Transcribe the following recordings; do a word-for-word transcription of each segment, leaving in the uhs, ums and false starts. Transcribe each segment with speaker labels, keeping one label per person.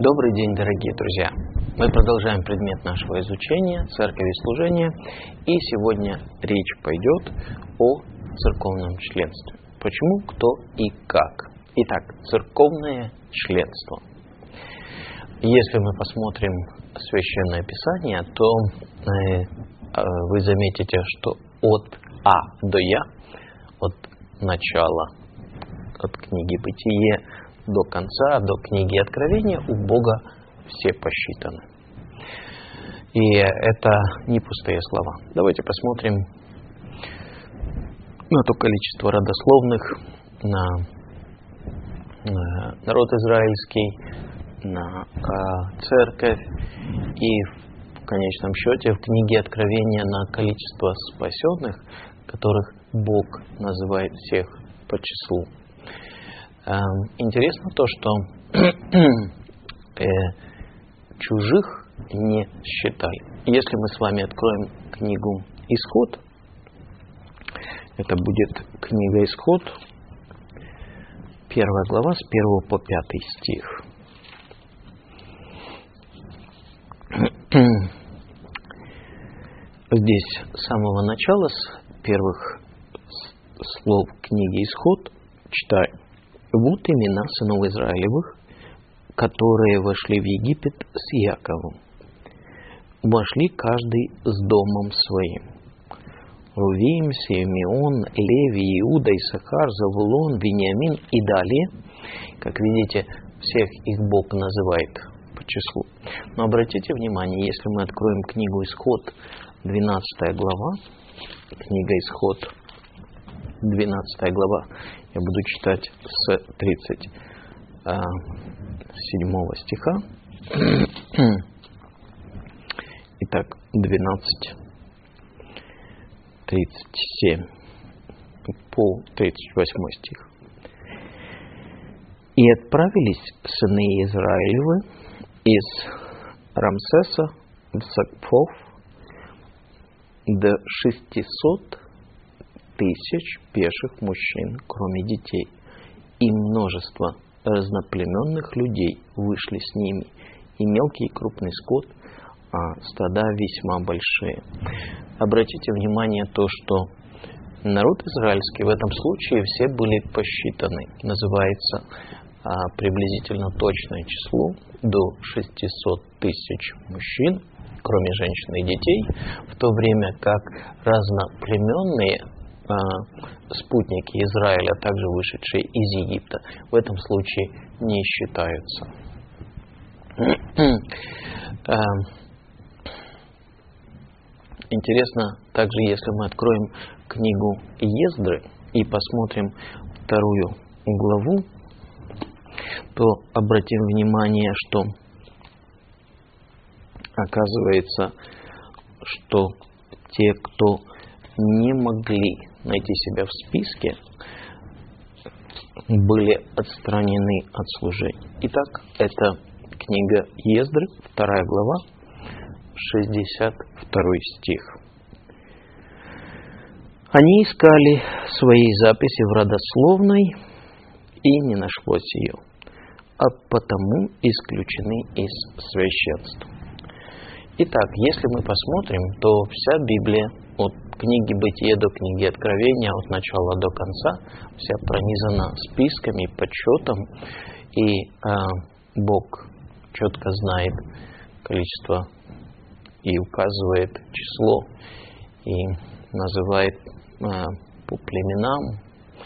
Speaker 1: Добрый день, дорогие друзья! Мы продолжаем предмет нашего изучения «Церковь и служение», и сегодня речь пойдет о церковном членстве. Почему, кто и как. Итак, церковное членство. Если мы посмотрим Священное Писание, то э, вы заметите, что от А до Я, от начала, от книги Бытие до конца, до книги Откровения у Бога все посчитаны. И это не пустые слова. Давайте посмотрим на то количество родословных, на народ израильский, на церковь и в конечном счете в книге Откровения на количество спасенных, которых Бог называет всех по числу. Интересно то, что э, чужих не считали. Если мы с вами откроем книгу Исход, это будет книга Исход, первая глава, с первого по пятый стих. Здесь с самого начала, с первых слов книги Исход, читаю. Вот имена сынов Израилевых, которые вошли в Египет с Яковом. Вошли каждый с домом своим. Рувим, Симеон, Леви, Иуда, Исахар, Завулон, Вениамин и далее. Как видите, всех их Бог называет по числу. Но обратите внимание, если мы откроем книгу Исход, двенадцатая глава, книга Исход, двенадцатая глава, я буду читать с тридцать седьмого стиха. Итак, двенадцать, тридцать семь по тридцать восьмой стих. «И отправились сыны Израилевы из Рамсеса в Сакфов до шестисот тысяч пеших мужчин, кроме детей, и множество разноплеменных людей вышли с ними, и мелкий и крупный скот, а стада весьма большие». Обратите внимание то, что народ израильский в этом случае все были посчитаны. Называется а, приблизительно точное число до шестисот тысяч мужчин, кроме женщин и детей, в то время как разноплеменные а, спутники Израиля, также вышедшие из Египта, в этом случае не считаются. Интересно также, если мы откроем книгу Ездры и посмотрим вторую главу, то обратим внимание, что оказывается, что те, кто не могли найти себя в списке, были отстранены от служения. Итак, это книга Ездры, вторая глава, шестьдесят второй стих. «Они искали свои записи в родословной, и не нашлось ее, а потому исключены из священства». Итак, если мы посмотрим, то вся Библия от книги Бытие до книги Откровения, от начала до конца, вся пронизана списками, подсчетом, и а, Бог четко знает количество и указывает число, и называет а, по племенам.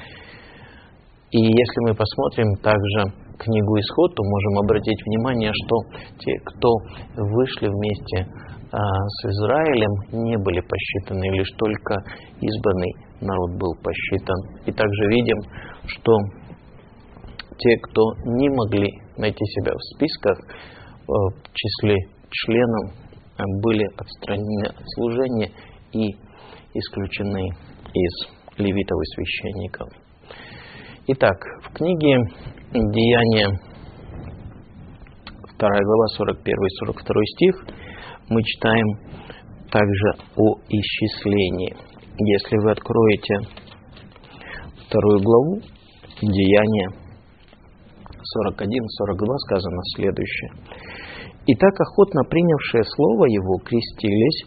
Speaker 1: И если мы посмотрим также книгу Исход, то можем обратить внимание, что те, кто вышли вместе а, с Израилем, не были посчитаны, лишь только избранный народ был посчитан. И также видим, что те, кто не могли найти себя в списках, в числе членов, были отстранены от служения и исключены из левитов и священников. Итак, в книге Деяния, вторая глава, сорок первый — сорок второй стих, мы читаем также о исчислении. Если вы откроете вторую главу Деяния сорок один сорок два сказано следующее. «Итак, охотно принявшие слово его крестились,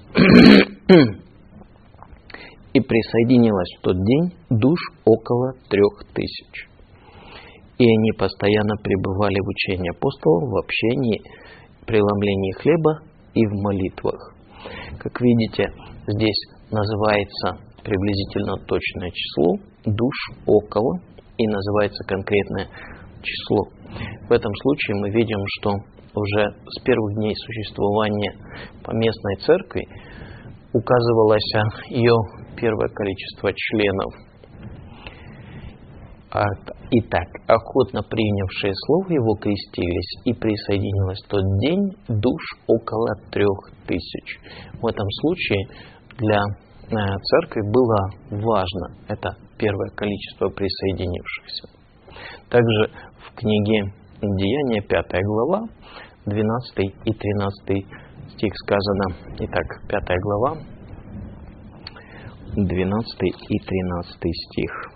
Speaker 1: и присоединилось в тот день душ около трех тысяч. И они постоянно пребывали в учении апостолов, в общении, преломлении хлеба и в молитвах». Как видите, здесь называется приблизительно точное число, душ около, и называется конкретное число. В этом случае мы видим, что уже с первых дней существования поместной церкви указывалось ее первое количество членов. Итак, охотно принявшие слово его крестились, и присоединилось в тот день душ около трех тысяч. В этом случае для церкви было важно это первое количество присоединившихся. Также в книге Деяния, пятая глава, двенадцатый и тринадцатый стих сказано. Итак, пятая глава, двенадцатый и тринадцатый стих.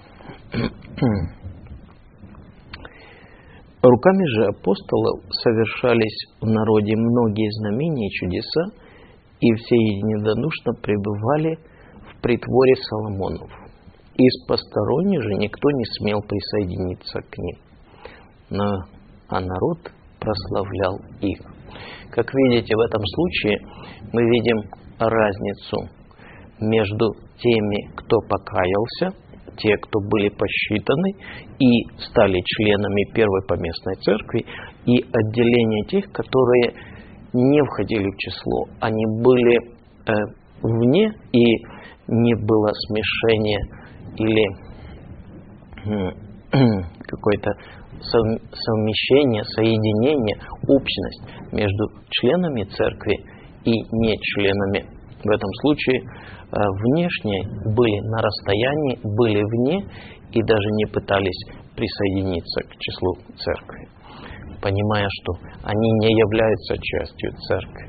Speaker 1: «Руками же апостолов совершались в народе многие знамения и чудеса, и все единодушно пребывали в притворе Соломонов. Из посторонних же никто не смел присоединиться к ним, но, а народ прославлял их». Как видите, в этом случае мы видим разницу между теми, кто покаялся, те, кто были посчитаны и стали членами первой поместной церкви, и отделение тех, которые не входили в число. Они были э, вне, и не было смешения или э, какое-то совмещение, соединение, общность между членами церкви и не членами. В этом случае э, внешне были на расстоянии, были вне и даже не пытались присоединиться к числу церкви, понимая, что они не являются частью церкви.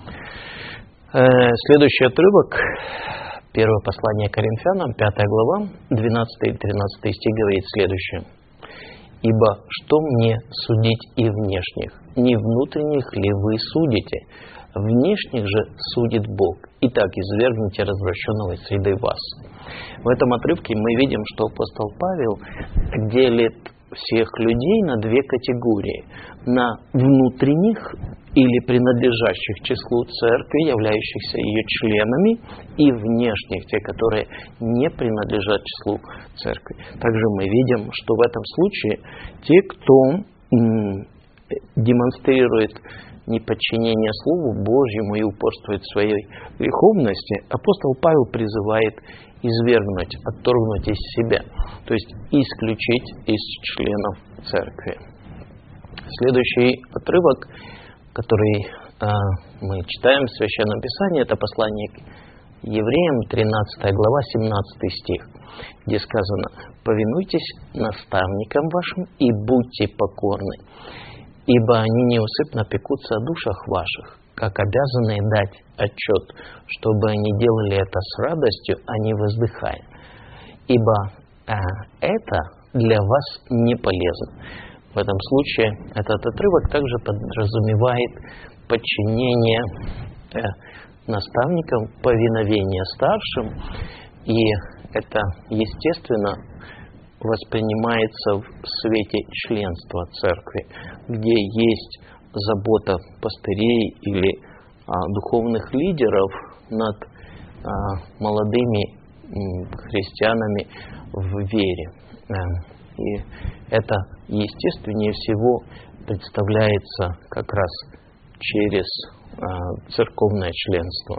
Speaker 1: Э, следующий отрывок, первое послание Коринфянам, пятая глава, двенадцатый и тринадцатый стих говорит следующее. «Ибо что мне судить и внешних? Не внутренних ли вы судите? Внешних же судит Бог. Итак, извергните развращенного из среды вас». В этом отрывке мы видим, что апостол Павел делит всех людей на две категории. На внутренних или принадлежащих числу церкви, являющихся ее членами, и внешних, те, которые не принадлежат числу церкви. Также мы видим, что в этом случае те, кто м, демонстрирует неподчинение Слову Божьему и упорствует в своей греховности, апостол Павел призывает извергнуть, отторгнуть из себя, то есть исключить из членов церкви. Следующий отрывок, который э, мы читаем в Священном Писании, это послание к Евреям, тринадцатая глава, семнадцатый стих, где сказано: «Повинуйтесь наставникам вашим и будьте покорны, ибо они неусыпно пекутся о душах ваших, как обязанные дать отчет, чтобы они делали это с радостью, а не воздыхая, ибо э, это для вас не полезно». В этом случае этот отрывок также подразумевает подчинение э, наставникам, повиновение старшим, и это, естественно, воспринимается в свете членства церкви, где есть забота пастырей или а, духовных лидеров над а, молодыми м, христианами в вере. И это естественнее всего представляется как раз через а, церковное членство.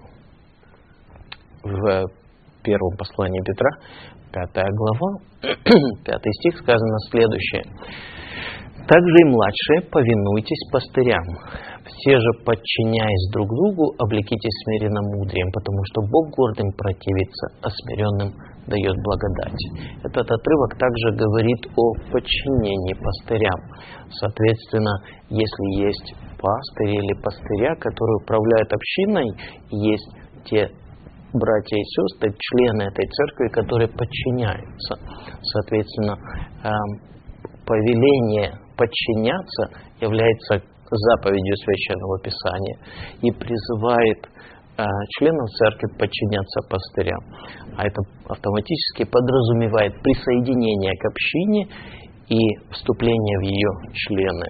Speaker 1: В первом послании Петра, пятая глава, пятый стих, сказано следующее: «Также и младшие повинуйтесь пастырям, все же, подчиняясь друг другу, облекитесь смиренно мудрием, потому что Бог гордым противится, а смиренным дает благодать». Этот отрывок также говорит о подчинении пастырям. Соответственно, если есть пастырь или пастыря, которые управляют общиной, есть те братья и сестры, члены этой церкви, которые подчиняются. Соответственно, повеление подчиняться является заповедью Священного Писания и призывает э, членов церкви подчиняться пастырям. А это автоматически подразумевает присоединение к общине и вступление в ее члены.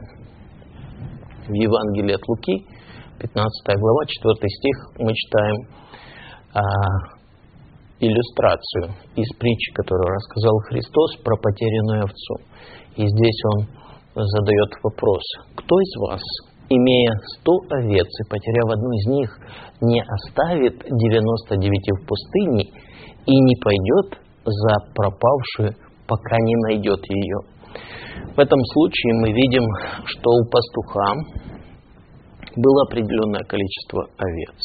Speaker 1: В Евангелии от Луки, пятнадцатая глава, четвёртый стих, мы читаем э, иллюстрацию из притчи, которую рассказал Христос про потерянную овцу. И здесь Он задает вопрос: кто из вас, имея сто овец и потеряв одну из них, не оставит девяносто девять в пустыне и не пойдет за пропавшую, пока не найдет ее? В этом случае мы видим, что у пастуха было определенное количество овец.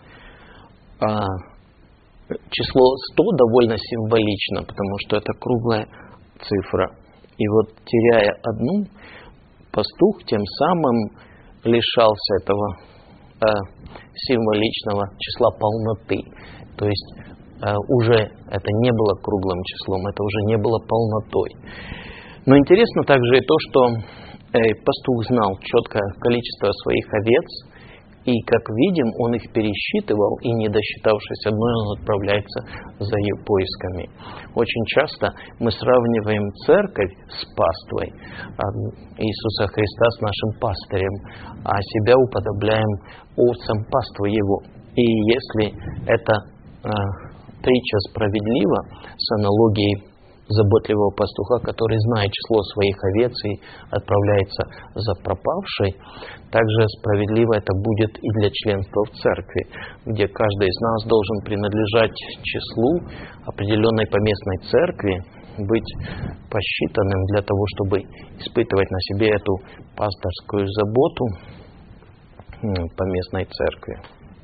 Speaker 1: А число сто довольно символично, потому что это круглая цифра. И вот, теряя одну, пастух тем самым лишался этого э, символичного числа полноты. То есть э, уже это не было круглым числом, это уже не было полнотой. Но интересно также и то, что э, пастух знал четкое количество своих овец, и, как видим, он их пересчитывал, и, не досчитавшись одной, он отправляется за ее поисками. Очень часто мы сравниваем церковь с паствой, Иисуса Христа с нашим пастырем, а себя уподобляем овцам паствы Его. И если эта э, притча справедлива с аналогией заботливого пастуха, который знает число своих овец и отправляется за пропавшей, также справедливо это будет и для членства в церкви, где каждый из нас должен принадлежать числу определенной поместной церкви, быть посчитанным для того, чтобы испытывать на себе эту пасторскую заботу поместной церкви.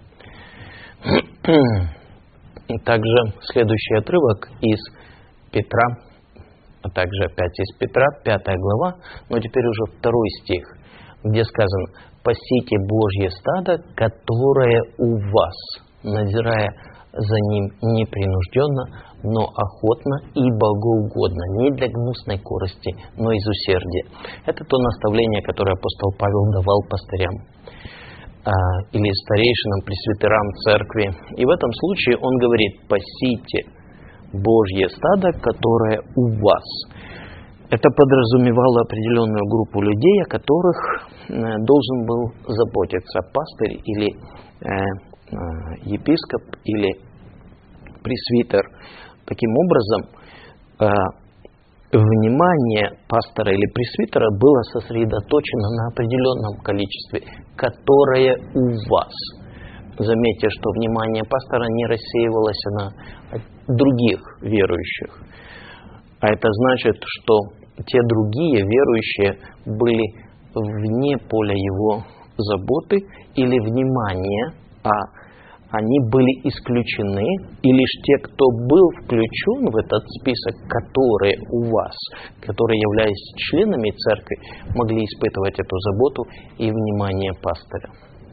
Speaker 1: И также следующий отрывок из Петра, а также опять из Петра, пятая глава, но теперь уже второй стих, где сказано: «Пасите Божье стадо, которое у вас, надзирая за ним непринужденно, но охотно и богоугодно, не для гнусной корысти, но из усердия». Это то наставление, которое апостол Павел давал пастырям а, или старейшинам, пресвитерам церкви. И в этом случае он говорит: «Пасите Божье стадо, которое у вас». Это подразумевало определенную группу людей, о которых э, должен был заботиться пастырь или э, э, епископ или пресвитер. Таким образом, э, внимание пастора или пресвитера было сосредоточено на определенном количестве, которое у вас. Заметьте, что внимание пастора не рассеивалось на других верующих. А это значит, что те другие верующие были вне поля его заботы или внимания, а они были исключены, и лишь те, кто был включен в этот список, которые у вас, которые являются членами церкви, могли испытывать эту заботу и внимание пастыря.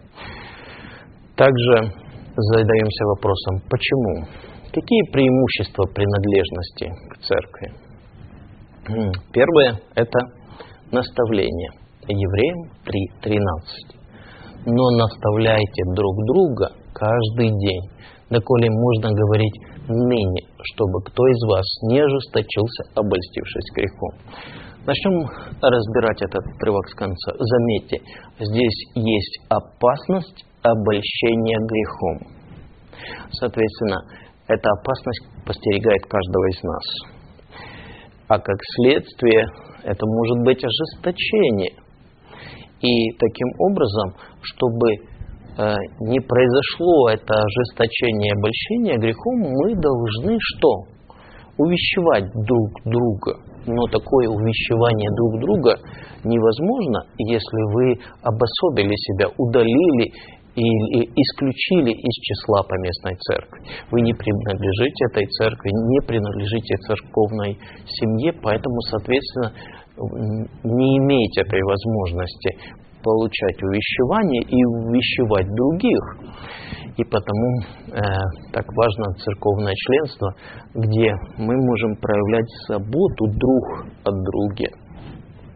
Speaker 1: Также задаемся вопросом: почему? Какие преимущества принадлежности к церкви? Первое – это наставление. Евреям три тринадцать. «Но наставляйте друг друга каждый день, доколе можно говорить ныне, чтобы кто из вас не ожесточился, обольстившись грехом». Начнем разбирать этот отрывок с конца. Заметьте, здесь есть опасность обольщения грехом. Соответственно, эта опасность подстерегает каждого из нас. А как следствие, это может быть ожесточение. И таким образом, чтобы э, не произошло это ожесточение, обольщение грехом, мы должны что? Увещевать друг друга. Но такое увещевание друг друга невозможно, если вы обособили себя, удалили или исключили из числа поместной церкви. Вы не принадлежите этой церкви, не принадлежите церковной семье, поэтому, соответственно, не имеете этой возможности получать увещевание и увещевать других. И потому э, так важно церковное членство, где мы можем проявлять заботу друг о друге.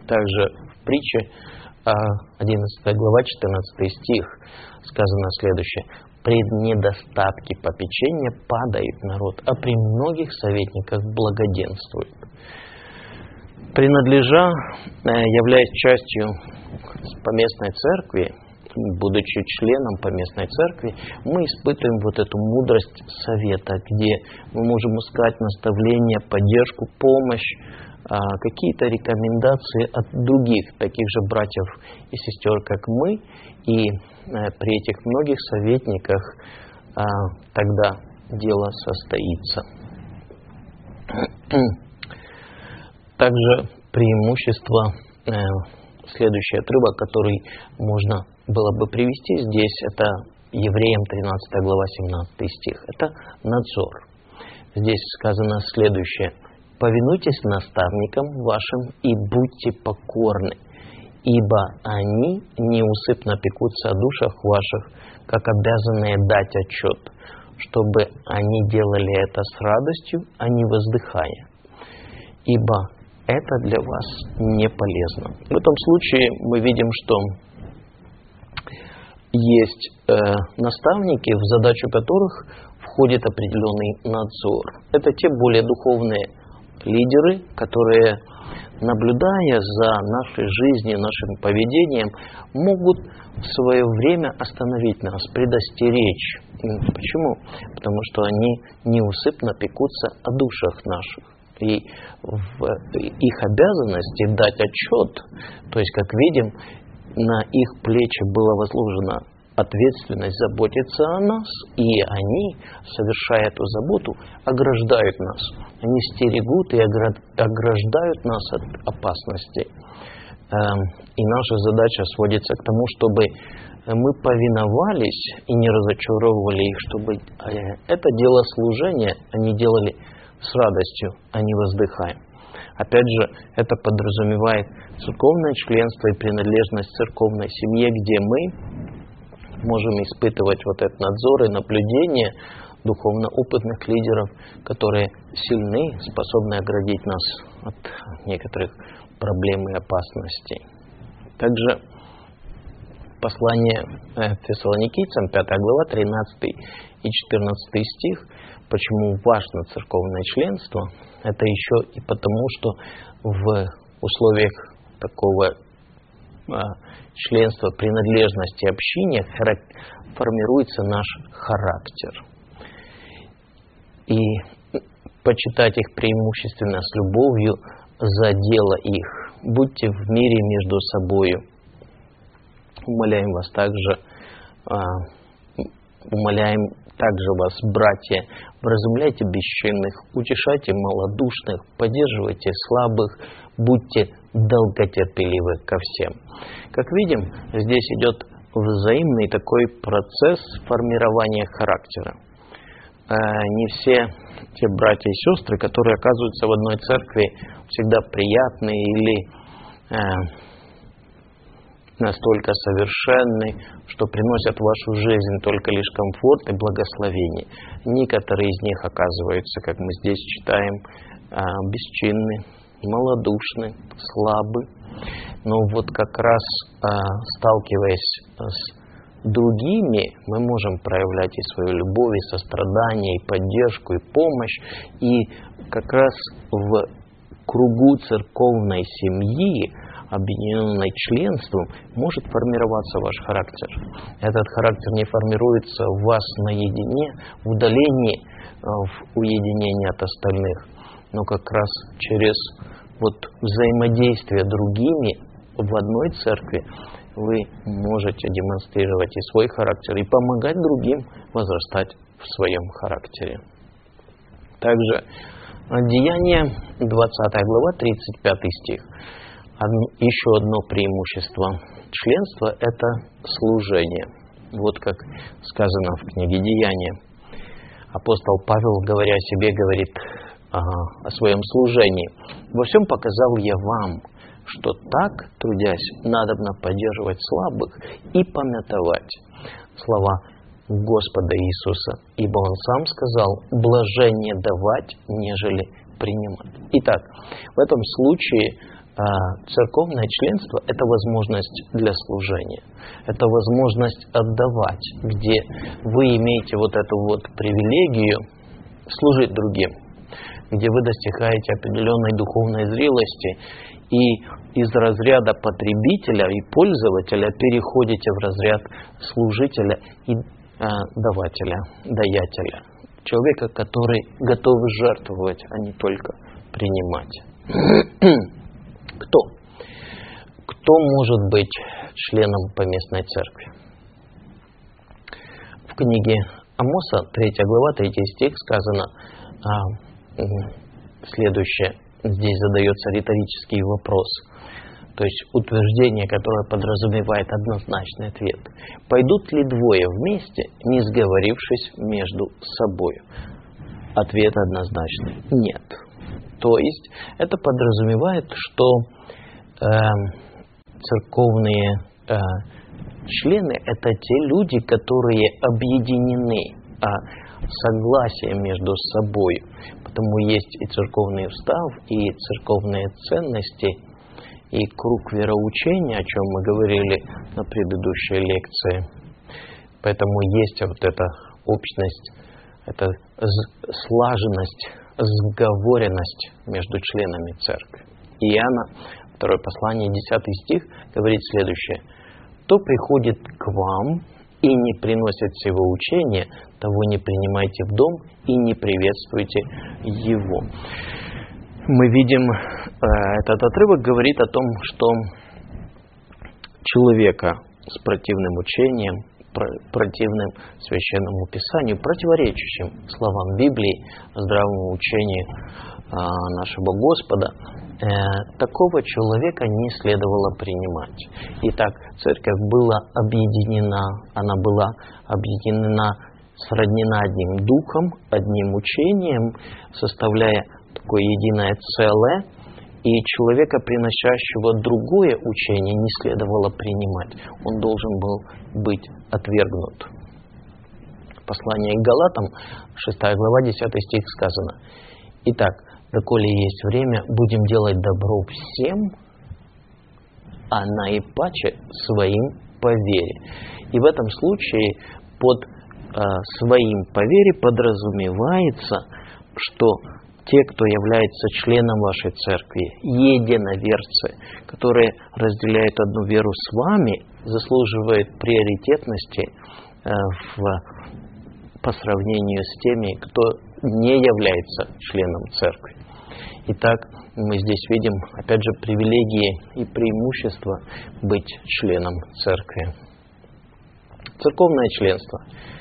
Speaker 1: Также в притче одиннадцатая глава, четырнадцатый стих сказано следующее. «При недостатке попечения падает народ, а при многих советниках благоденствует». Принадлежа, являясь частью поместной церкви, будучи членом поместной церкви, мы испытываем вот эту мудрость совета, где мы можем искать наставления, поддержку, помощь, какие-то рекомендации от других таких же братьев и сестер, как мы, и при этих многих советниках тогда дело состоится. Также преимущество, следующий отрывок, который можно было бы привести здесь, это Евреям тринадцатая глава, семнадцатый стих. Это надзор. Здесь сказано следующее. «Повинуйтесь наставникам вашим и будьте покорны, ибо они неусыпно пекутся о душах ваших, как обязанные дать отчет, чтобы они делали это с радостью, а не воздыхая, ибо это для вас не полезно». В этом случае мы видим, что есть э, наставники, в задачу которых входит определенный надзор. Это те более духовные лидеры, которые, наблюдая за нашей жизнью, нашим поведением, могут в свое время остановить нас, предостеречь. Почему? Потому что они неусыпно пекутся о душах наших. И в их обязанности дать отчет, то есть, как видим, на их плечи была возложена ответственность заботиться о нас, и они, совершая эту заботу, ограждают нас. Они стерегут и ограждают нас от опасностей. И наша задача сводится к тому, чтобы мы повиновались и не разочаровывали их, чтобы это дело служения они делали с радостью, а не воздыхая. Опять же, это подразумевает церковное членство и принадлежность к церковной семье, где мы можем испытывать вот этот надзор и наблюдение духовно опытных лидеров, которые сильны, способны оградить нас от некоторых проблем и опасностей. Также послание Фессалоникийцам, пятая глава, тринадцатый и четырнадцатый стих. Почему важно церковное членство? Это еще и потому, что в условиях такого а, членства, принадлежности общине формируется наш характер. И почитать их преимущественно с любовью за дело их. Будьте в мире между собою. Умоляем вас также, а, умоляем также вас, братья, вразумляйте бесчинных, утешайте малодушных, поддерживайте слабых, будьте долготерпеливы ко всем. Как видим, здесь идет взаимный такой процесс формирования характера. Не все те братья и сестры, которые оказываются в одной церкви, всегда приятные или настолько совершенны, что приносят в вашу жизнь только лишь комфорт и благословение. Некоторые из них оказываются, как мы здесь читаем, бесчинны, малодушны, слабы. Но вот как раз сталкиваясь с другими, мы можем проявлять и свою любовь, и сострадание, и поддержку, и помощь. И как раз в кругу церковной семьи, объединенной членством, может формироваться ваш характер. Этот характер не формируется у вас наедине, в удалении, в уединении от остальных, но как раз через вот взаимодействие другими в одной церкви вы можете демонстрировать и свой характер, и помогать другим возрастать в своем характере. Также Деяния, двадцатая глава, тридцать пятый стих. Одно, еще одно преимущество членства – это служение. Вот как сказано в книге Деяния. Апостол Павел, говоря о себе, говорит ага, о своем служении. «Во всем показал я вам, что так, трудясь, надобно поддерживать слабых и памятовать слова Господа Иисуса, ибо Он сам сказал: блажение давать, нежели принимать». Итак, в этом случае церковное членство – это возможность для служения, это возможность отдавать, где вы имеете вот эту вот привилегию служить другим, где вы достигаете определенной духовной зрелости и из разряда потребителя и пользователя переходите в разряд служителя и э, давателя, даятеля, человека, который готов жертвовать, а не только принимать. Кто? Кто может быть членом поместной церкви? В книге Амоса, третья глава, третий стих сказано а, следующее. Здесь задается риторический вопрос. То есть утверждение, которое подразумевает однозначный ответ. Пойдут ли двое вместе, не сговорившись между собой? Ответ однозначный. Нет. То есть это подразумевает, что э, церковные э, члены – это те люди, которые объединены а, согласием между собой. Потому есть и церковный устав, и церковные ценности, и круг вероучения, о чем мы говорили на предыдущей лекции. Поэтому есть вот эта общность, эта слаженность, сговоренность между членами церкви. Иоанна, второе послание, десятый стих, говорит следующее. «Кто приходит к вам и не приносит сего учения, того не принимайте в дом и не приветствуйте его». Мы видим, этот отрывок говорит о том, что человека с противным учением, противным священному писанию, противоречащим словам Библии, здравому учению нашего Господа, такого человека не следовало принимать. Итак, церковь была объединена, она была объединена, сроднена одним духом, одним учением, составляя такое единое целое, и человека, приносящего другое учение, не следовало принимать. Он должен был быть отвергнут. Послание к Галатам, шестая глава, десятый стих сказано. Итак, доколе есть время, будем делать добро всем, а наипаче своим по вере. И в этом случае под э, своим по вере подразумевается, что те, кто является членом вашей церкви, единоверцы, которые разделяют одну веру с вами, заслуживают приоритетности э, в, по сравнению с теми, кто не является членом церкви. Итак, мы здесь видим, опять же, привилегии и преимущества быть членом церкви. Церковное членство.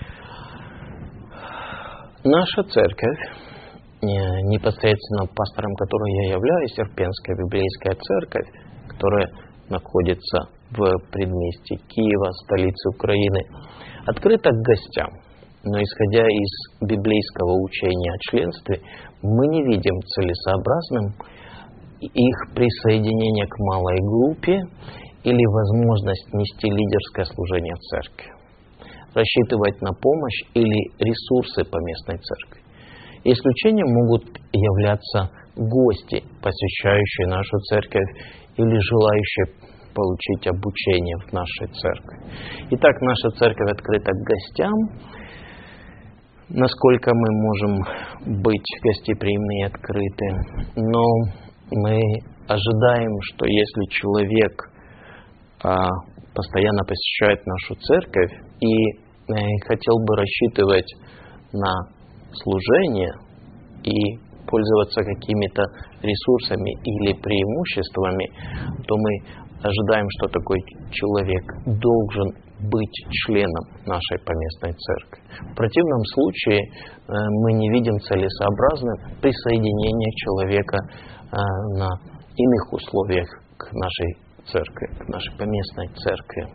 Speaker 1: Наша церковь, непосредственно пастором которой я являюсь, Ирпенская библейская церковь, которая находится в предместье Киева, столице Украины, открыта к гостям. Но исходя из библейского учения о членстве, мы не видим целесообразным их присоединение к малой группе или возможность нести лидерское служение в церкви, рассчитывать на помощь или ресурсы поместной церкви. Исключением могут являться гости, посещающие нашу церковь или желающие получить обучение в нашей церкви. Итак, наша церковь открыта к гостям. Насколько мы можем быть гостеприимны и открыты. Но мы ожидаем, что если человек а, постоянно посещает нашу церковь и а, хотел бы рассчитывать на служение и пользоваться какими-то ресурсами или преимуществами, то мы ожидаем, что такой человек должен быть членом нашей поместной церкви. В противном случае э, мы не видим целесообразным присоединение человека э, на иных условиях к нашей церкви, к нашей поместной церкви.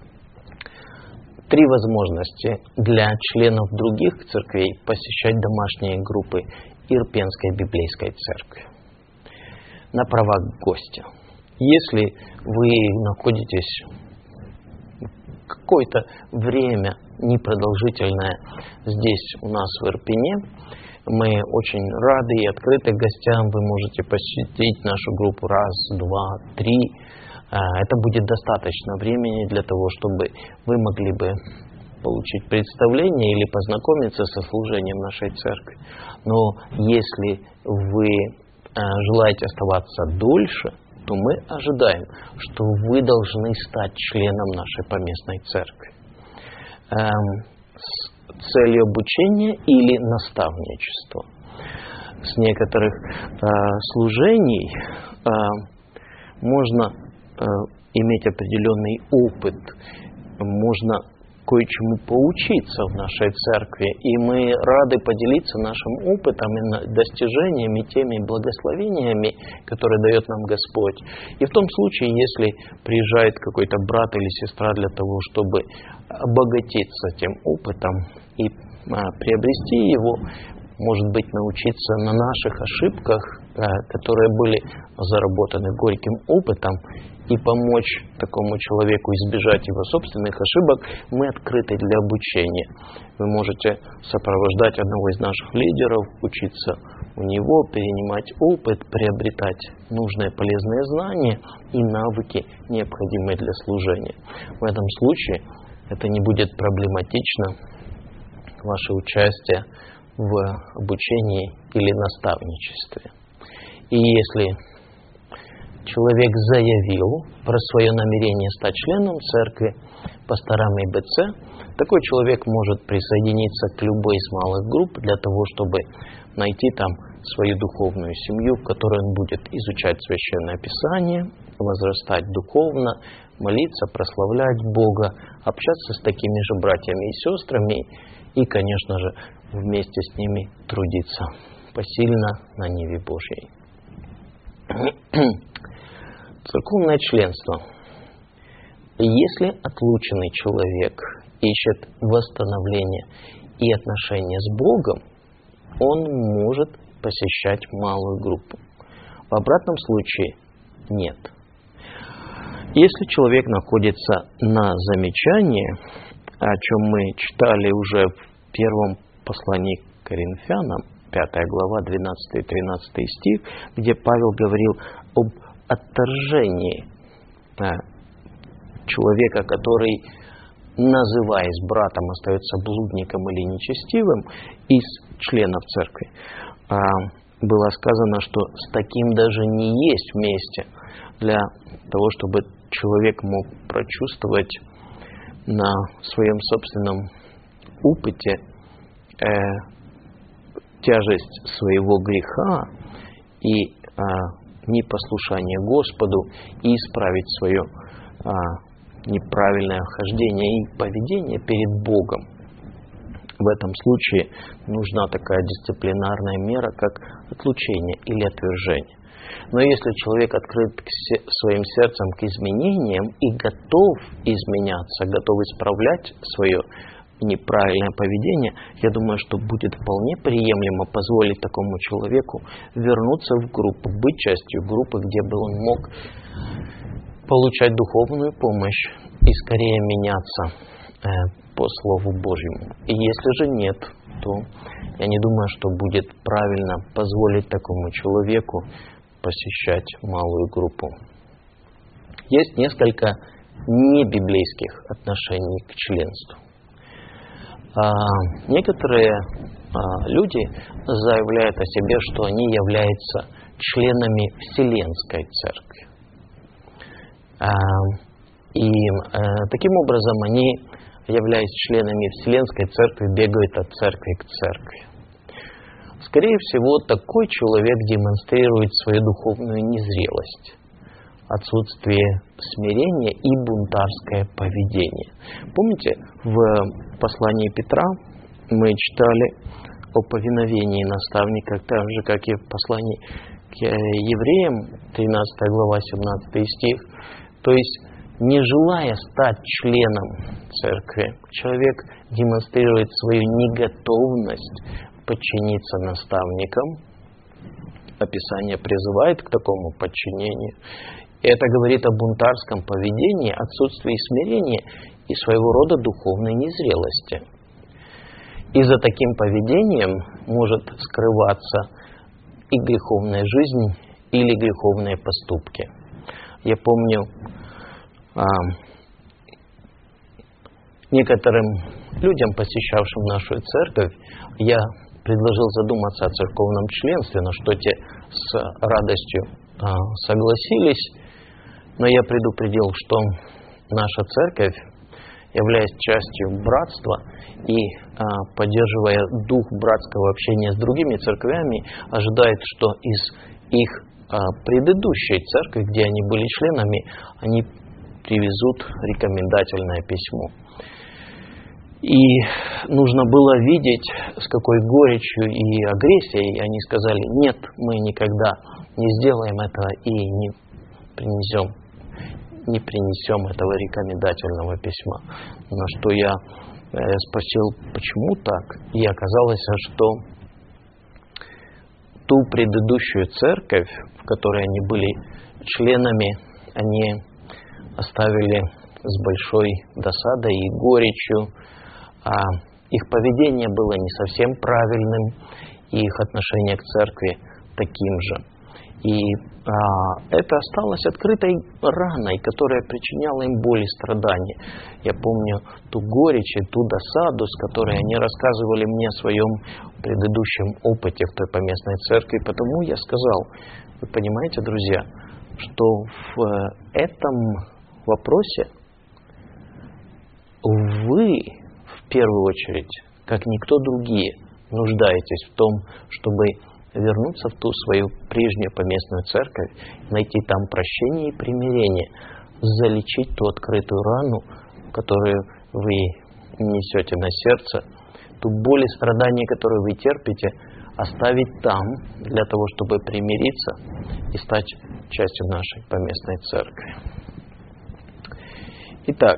Speaker 1: Три возможности для членов других церквей посещать домашние группы Ирпенской библейской церкви. На правах гостя. Если вы находитесь какое-то время непродолжительное здесь у нас в Ирпене, Мы очень рады и открыты гостям. Вы можете посетить нашу группу раз, два, три. Это будет достаточно времени для того, чтобы вы могли бы получить представление или познакомиться со служением нашей церкви. Но если вы желаете оставаться дольше, то мы ожидаем, что вы должны стать членом нашей поместной церкви с целью обучения или наставничества. С некоторых э, служений э, можно э, иметь определенный опыт, можно кое-чему поучиться в нашей церкви, и мы рады поделиться нашим опытом и достижениями, теми благословениями, которые дает нам Господь. И в том случае, если приезжает какой-то брат или сестра для того, чтобы обогатиться тем опытом и а, приобрести его, может быть, научиться на наших ошибках, а, которые были заработаны горьким опытом, и помочь такому человеку избежать его собственных ошибок, мы открыты для обучения. Вы можете сопровождать одного из наших лидеров, учиться у него, перенимать опыт, приобретать нужные полезные знания и навыки, необходимые для служения. В этом случае это не будет проблематично, ваше участие в обучении или наставничестве. И если человек заявил про свое намерение стать членом церкви пасторами БЦ, такой человек может присоединиться к любой из малых групп для того, чтобы найти там свою духовную семью, в которой он будет изучать Священное Писание, возрастать духовно, молиться, прославлять Бога, общаться с такими же братьями и сестрами и, конечно же, вместе с ними трудиться посильно на ниве Божьей. Церковное членство. Если отлученный человек ищет восстановления и отношения с Богом, он может посещать малую группу. В обратном случае нет. Если человек находится на замечании, о чем мы читали уже в первом послании к Коринфянам, пятая глава, двенадцатый-тринадцатый стих, где Павел говорил об отторжении человека, который, называясь братом, остается блудником или нечестивым из членов церкви. Было сказано, что с таким даже не есть вместе, для того, чтобы человек мог прочувствовать на своем собственном опыте э, тяжесть своего греха и э, непослушание Господу и исправить свое э, неправильное хождение и поведение перед Богом. В этом случае нужна такая дисциплинарная мера, как отлучение или отвержение. Но если человек открыт к се- своим сердцем к изменениям и готов изменяться, готов исправлять свое неправильное поведение, я думаю, что будет вполне приемлемо позволить такому человеку вернуться в группу, быть частью группы, где бы он мог получать духовную помощь и скорее меняться э, по Слову Божьему. И если же нет, то я не думаю, что будет правильно позволить такому человеку посещать малую группу. Есть несколько небиблейских отношений к членству. А, некоторые а, люди заявляют о себе, что они являются членами Вселенской Церкви. А, и а, таким образом они, являясь членами Вселенской Церкви, бегают от церкви к церкви. Скорее всего, такой человек демонстрирует свою духовную незрелость, отсутствие смирения и бунтарское поведение. Помните, в послании Петра мы читали о повиновении наставника, так же, как и в послании к евреям, тринадцатая глава, семнадцатый стих. То есть, не желая стать членом церкви, человек демонстрирует свою неготовность подчиниться наставникам. Писание призывает к такому подчинению. И это говорит о бунтарском поведении, отсутствии смирения и своего рода духовной незрелости. И за таким поведением может скрываться и греховная жизнь, или греховные поступки. Я помню, а, некоторым людям, посещавшим нашу церковь, я предложил задуматься о церковном членстве, на что те с радостью а, согласились, но я предупредил, что наша церковь, являясь частью братства и а, поддерживая дух братского общения с другими церквями, ожидает, что из их а, предыдущей церкви, где они были членами, они привезут рекомендательное письмо. И нужно было видеть, с какой горечью и агрессией они сказали: нет, мы никогда не сделаем этого и не принесем не принесем этого рекомендательного письма. На что я э, спросил, почему так? И оказалось, что ту предыдущую церковь, в которой они были членами, они оставили с большой досадой и горечью. А их поведение было не совсем правильным, и их отношение к церкви таким же. И а, это осталось открытой раной, которая причиняла им боль и страдания. Я помню ту горечь и ту досаду, с которой они рассказывали мне о своем предыдущем опыте в той поместной церкви. Потому я сказал: вы понимаете, друзья, что в этом вопросе вы в первую очередь, как никто другие, нуждаетесь в том, чтобы вернуться в ту свою прежнюю поместную церковь, найти там прощение и примирение, залечить ту открытую рану, которую вы несете на сердце, ту боль и страдания, которые вы терпите, оставить там для того, чтобы примириться и стать частью нашей поместной церкви. Итак,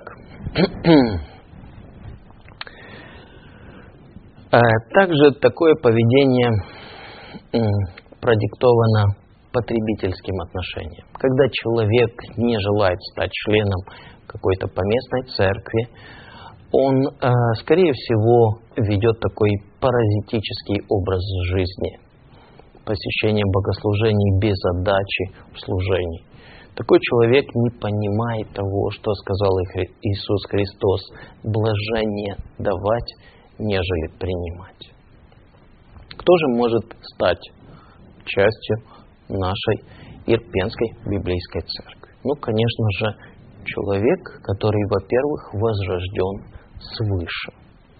Speaker 1: также такое поведение продиктовано потребительским отношением. Когда человек не желает стать членом какой-то поместной церкви, он, скорее всего, ведет такой паразитический образ жизни. Посещение богослужений без отдачи в служении. Такой человек не понимает того, что сказал Иисус Христос: блажение давать, нежели принимать. Кто же может стать частью нашей Ирпенской библейской церкви? Ну, конечно же, человек, который, во-первых, возрожден свыше.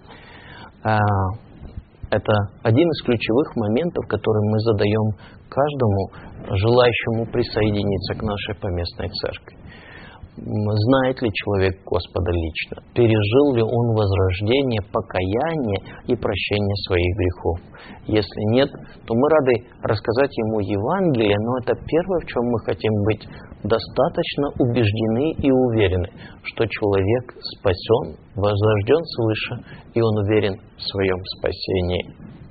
Speaker 1: Это один из ключевых моментов, который мы задаем каждому желающему присоединиться к нашей поместной церкви. Знает ли человек Господа лично? Пережил ли он возрождение, покаяние и прощение своих грехов? Если нет, то мы рады рассказать ему Евангелие, но это первое, в чем мы хотим быть достаточно убеждены и уверены, что человек спасен, возрожден свыше, и он уверен в своем спасении.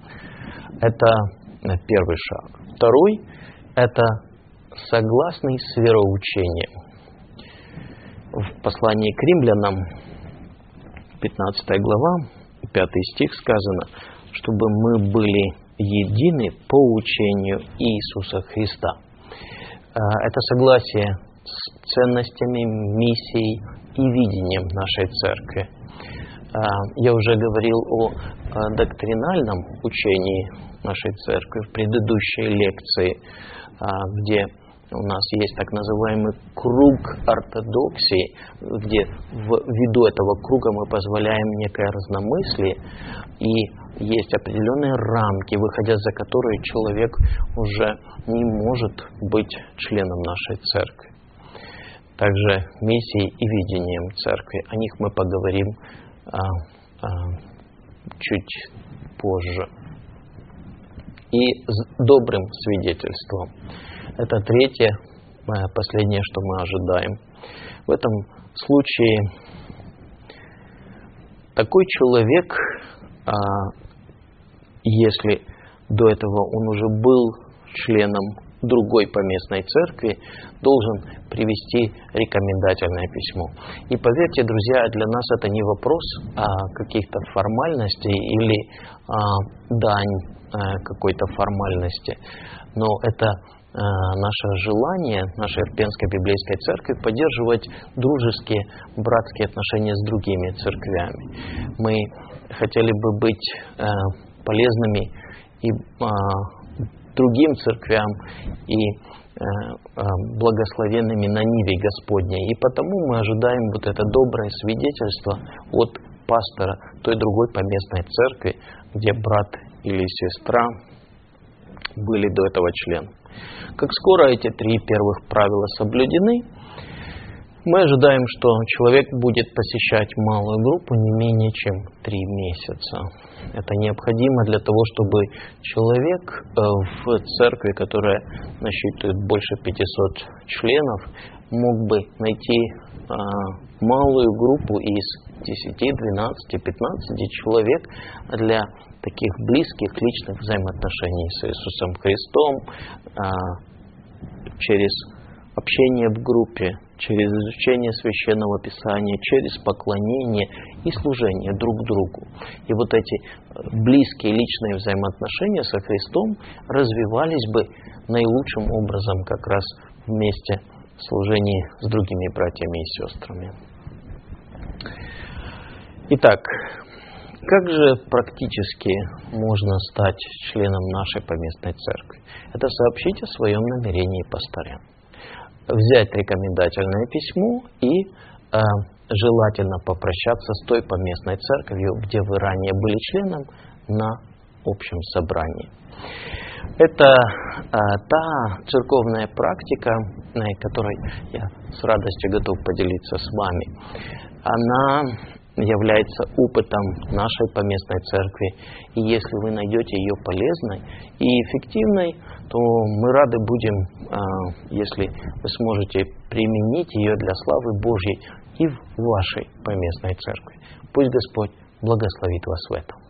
Speaker 1: Это первый шаг. Второй – это согласный с вероучением. В послании к римлянам, пятнадцатая глава, пятый стих сказано, чтобы мы были едины по учению Иисуса Христа. Это согласие с ценностями, миссией и видением нашей церкви. Я уже говорил о доктринальном учении нашей церкви в предыдущей лекции, где у нас есть так называемый круг ортодоксии, где ввиду этого круга мы позволяем некое разномыслие, и есть определенные рамки, выходя за которые человек уже не может быть членом нашей церкви. Также миссией и видением церкви. О них мы поговорим а, а, чуть позже. И с добрым свидетельством. Это третье, последнее, что мы ожидаем. В этом случае такой человек, если до этого он уже был членом другой поместной церкви должен привести рекомендательное письмо. И поверьте, друзья, для нас это не вопрос а, каких-то формальностей или а, дань а, какой-то формальности, но это а, наше желание, нашей Ирпенской библейской церкви поддерживать дружеские, братские отношения с другими церквями. Мы хотели бы быть а, полезными и а, другим церквям и э, э, благословенными на ниве Господней. И потому мы ожидаем вот это доброе свидетельство от пастора той другой поместной церкви, где брат или сестра были до этого членом. Как скоро эти три первых правила соблюдены, мы ожидаем, что человек будет посещать малую группу не менее чем три месяца. Это необходимо для того, чтобы человек в церкви, которая насчитывает больше пятисот членов, мог бы найти малую группу из десяти, двенадцати, пятнадцати человек для таких близких личных взаимоотношений с Иисусом Христом, через общение в группе, через изучение Священного Писания, через поклонение и служение друг другу. И вот эти близкие личные взаимоотношения со Христом развивались бы наилучшим образом как раз вместе в служении с другими братьями и сестрами. Итак, как же практически можно стать членом нашей поместной церкви? Это сообщить о своем намерении пастырям. Взять рекомендательное письмо и э, желательно попрощаться с той поместной церковью, где вы ранее были членом, на общем собрании. Это э, та церковная практика, э, которой я с радостью готов поделиться с вами. Она является опытом нашей поместной церкви. И если вы найдете ее полезной и эффективной, то мы рады будем, если вы сможете применить ее для славы Божьей и в вашей поместной церкви. Пусть Господь благословит вас в этом.